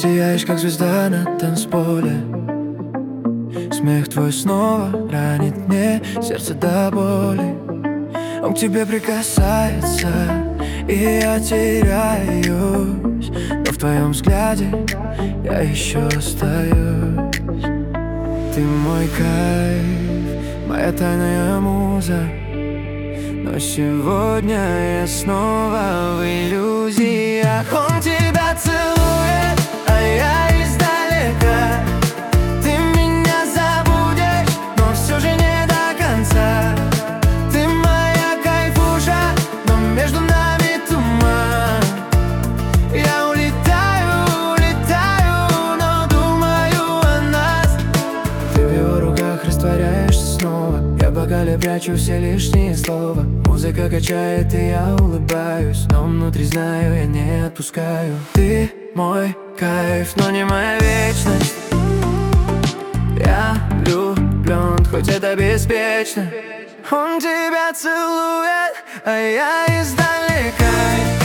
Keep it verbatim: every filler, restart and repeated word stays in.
сияешь, как звезда на танцполе. Смех твой снова ранит мне сердце до боли. Он к тебе прикасается, и я теряюсь, но в твоем взгляде я еще остаюсь. Ты мой кайф, моя тайная муза, но сегодня я снова в иллюзиях. Он тебя целует, а я издалека. Ты меня забудешь, но все же не до конца. Ты моя кайфуша, но между нами туман. Я улетаю, улетаю, но думаю о нас. Ты в его руках растворяешься снова. Я в бокале прячу все лишние слова. Музыка качает, и я улыбаюсь, но внутри знаю, я не отпускаю. Ты мой кайф, но не моя вечность. Я влюблен, хоть это беспечно. Он тебя целует, а я издалека.